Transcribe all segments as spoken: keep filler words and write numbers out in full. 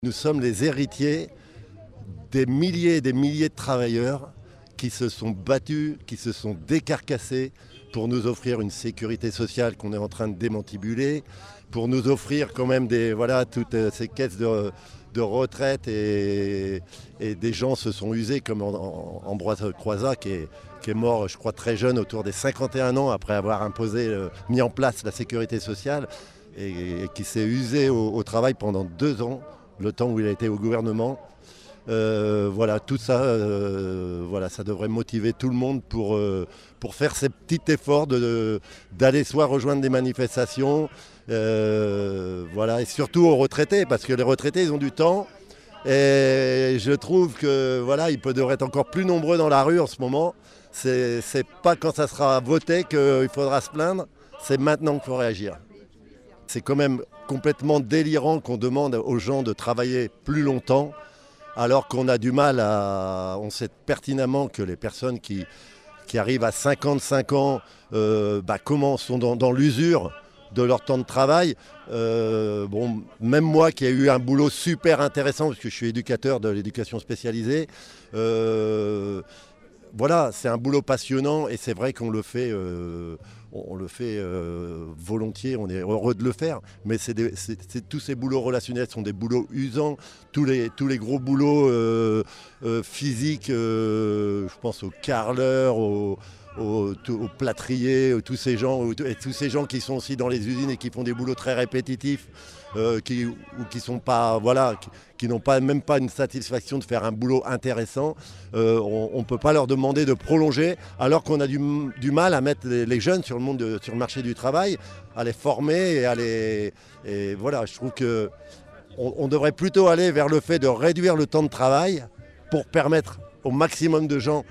Nous sommes les héritiers des milliers et des milliers de travailleurs qui se sont battus, qui se sont décarcassés pour nous offrir une sécurité sociale qu'on est en train de démantibuler, pour nous offrir quand même des, voilà, toutes ces caisses de, de retraite et, et des gens se sont usés comme Ambroise Croizat qui est, qui est mort, je crois, très jeune, autour des cinquante et un ans après avoir imposé, euh, mis en place la sécurité sociale et, et qui s'est usé au, au travail pendant deux ans. Le temps où il a été au gouvernement. Euh, voilà, tout ça, euh, voilà, ça devrait motiver tout le monde pour, euh, pour faire ces petits efforts de, de, d'aller soit rejoindre des manifestations, euh, voilà, et surtout aux retraités, parce que les retraités, ils ont du temps. Et je trouve que voilà, ils devraient être encore plus nombreux dans la rue en ce moment. C'est, c'est pas quand ça sera voté qu'il faudra se plaindre, c'est maintenant qu'il faut réagir. C'est quand même complètement délirant qu'on demande aux gens de travailler plus longtemps alors qu'on a du mal à... On sait pertinemment que les personnes qui, qui arrivent à cinquante-cinq ans euh, bah, comment sont dans, dans l'usure de leur temps de travail. Euh, bon, même moi qui ai eu un boulot super intéressant parce que je suis éducateur de l'éducation spécialisée, euh, voilà, c'est un boulot passionnant et c'est vrai qu'on le fait, euh, on le fait euh, volontiers, on est heureux de le faire. Mais c'est des, c'est, c'est, tous ces boulots relationnels sont des boulots usants. Tous les, tous les gros boulots euh, euh, physiques, euh, je pense aux carreleurs, aux, aux, aux plâtriers, tous ces gens, et tous ces gens qui sont aussi dans les usines et qui font des boulots très répétitifs. Euh, qui, ou qui sont pas, voilà, qui, qui n'ont pas, même pas une satisfaction de faire un boulot intéressant, euh, on ne peut pas leur demander de prolonger, alors qu'on a du, du mal à mettre les, les jeunes sur le, monde de, sur le marché du travail, à les former et à les... Et voilà, je trouve que on, on devrait plutôt aller vers le fait de réduire le temps de travail pour permettre au maximum de gens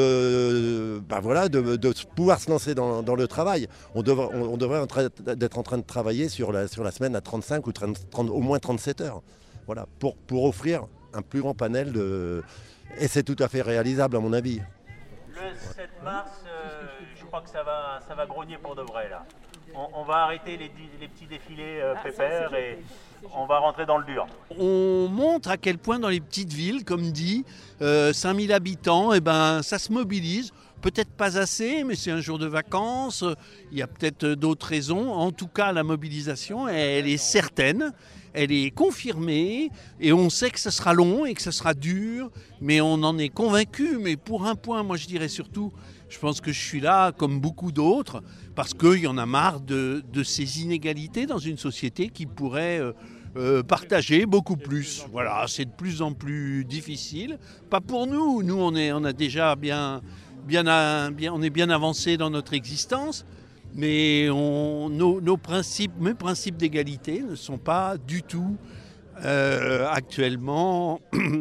de, ben voilà, de, de pouvoir se lancer dans, dans le travail. On devrait, on, on devrait en train d'être en train de travailler sur la, sur la semaine à trente-cinq ou trente, trente, au moins trente-sept heures. Voilà, pour, pour offrir un plus grand panel de... Et c'est tout à fait réalisable à mon avis. Le sept mars, euh, je crois que ça va, ça va grogner pour de vrai là. On, on va arrêter les, les petits défilés euh, pépères et on va rentrer dans le dur. On montre à quel point dans les petites villes, comme dit, euh, cinq mille habitants, eh ben, ça se mobilise. Peut-être pas assez, mais c'est un jour de vacances. Il y a peut-être d'autres raisons. En tout cas, la mobilisation, elle est certaine. Elle est confirmée et on sait que ça sera long et que ça sera dur, mais on en est convaincu. Mais pour un point, moi je dirais surtout, je pense que je suis là comme beaucoup d'autres, parce qu'il y en a marre de, de ces inégalités dans une société qui pourrait euh, euh, partager beaucoup plus. Voilà, c'est de plus en plus difficile. Pas pour nous, nous on, est, on a déjà bien, bien, bien, on est bien avancé dans notre existence. Mais on, nos, nos principes, mes principes d'égalité ne sont pas du tout euh, actuellement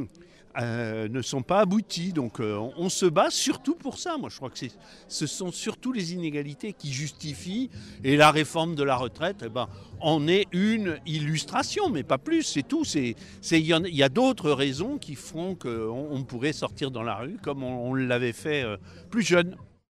euh, ne sont pas aboutis. Donc euh, on, on se bat surtout pour ça. Moi je crois que c'est, ce sont surtout les inégalités qui justifient. Et la réforme de la retraite, eh ben, en est une illustration, mais pas plus. C'est tout. C'est, c'est, il y, en, il y a d'autres raisons qui font qu'on on pourrait sortir dans la rue comme on, on l'avait fait euh, plus jeune.